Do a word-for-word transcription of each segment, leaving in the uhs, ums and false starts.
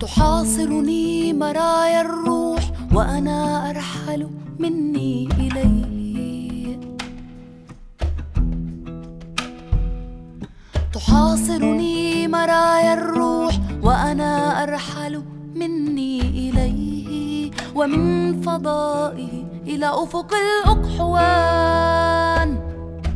تحاصرني مرايا الروح وأنا أرحل مني إليه. تحاصرني مرايا الروح وأنا أرحل مني إليه، ومن فضائه إلى أفق الأقحوان.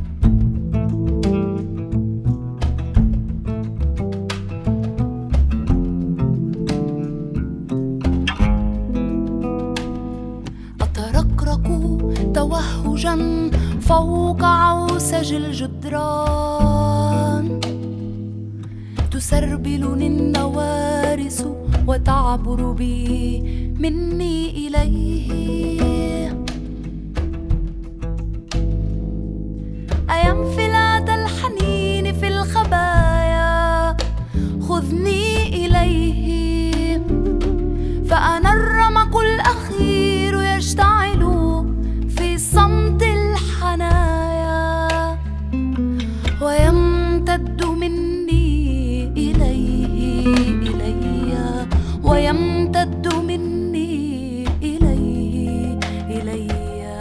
أترقرق توهجا فوق عوسج الجدران، تسربلني النوارس وتعبر بي مني إليه. أينفلات الحنين في الخبايا خذني إليه، فأنا الرمق الأخير يشتعل في صمت الحنايا، ويمتد مني إليه إلي، ويمتد مني إليه إلي.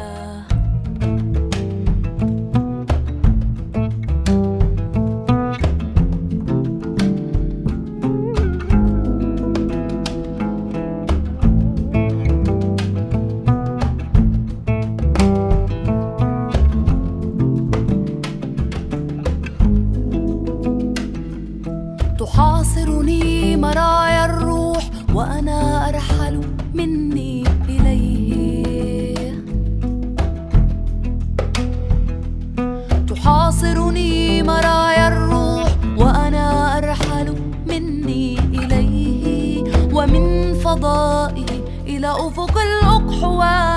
تحاصرني مرايا الروح وأنا أرحل مني إليه. تحاصرني مرايا الروح وأنا أرحل مني إليه، ومن فضائه إلى أفق الأقحوان.